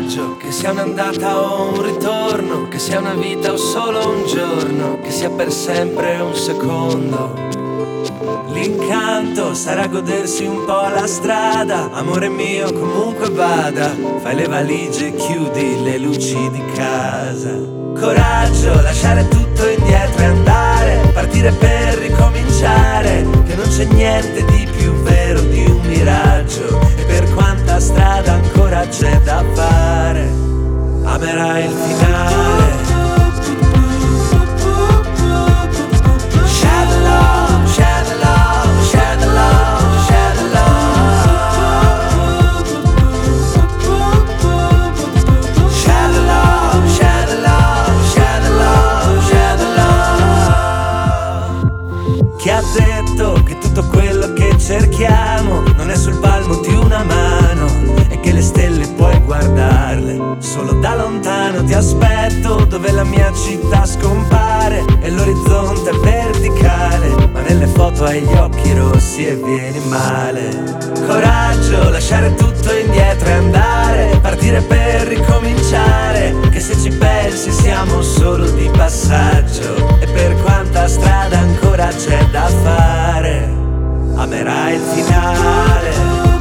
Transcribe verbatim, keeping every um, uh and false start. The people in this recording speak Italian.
viaggio, che sia un'andata o un ritorno, che sia una vita o solo un giorno, che sia per sempre un secondo. L'incanto sarà godersi un po' la strada, amore mio comunque vada, fai le valigie e chiudi le luci di casa. Coraggio, lasciare tutto indietro e andare, partire per ricominciare, che non c'è niente di più vero di un miraggio, e per quanta strada ancora c'è da fare, amerai il finale. Share the love, share the love, share the love, share the love. Share the love, share the love, share the love, share the love. Chi ha detto che tutto quello che cerchiamo non è sul palmo di una mano e che le stelle puoi guardarle solo da lontano? Ti aspetto dove la mia città scompare e l'orizzonte è verticale, ma nelle foto hai gli occhi rossi e vieni male. Coraggio, lasciare tutto indietro e andare, partire per ricominciare, che se ci pensi siamo solo di passaggio, e per quanta strada ancora c'è da fare, amerai il finale.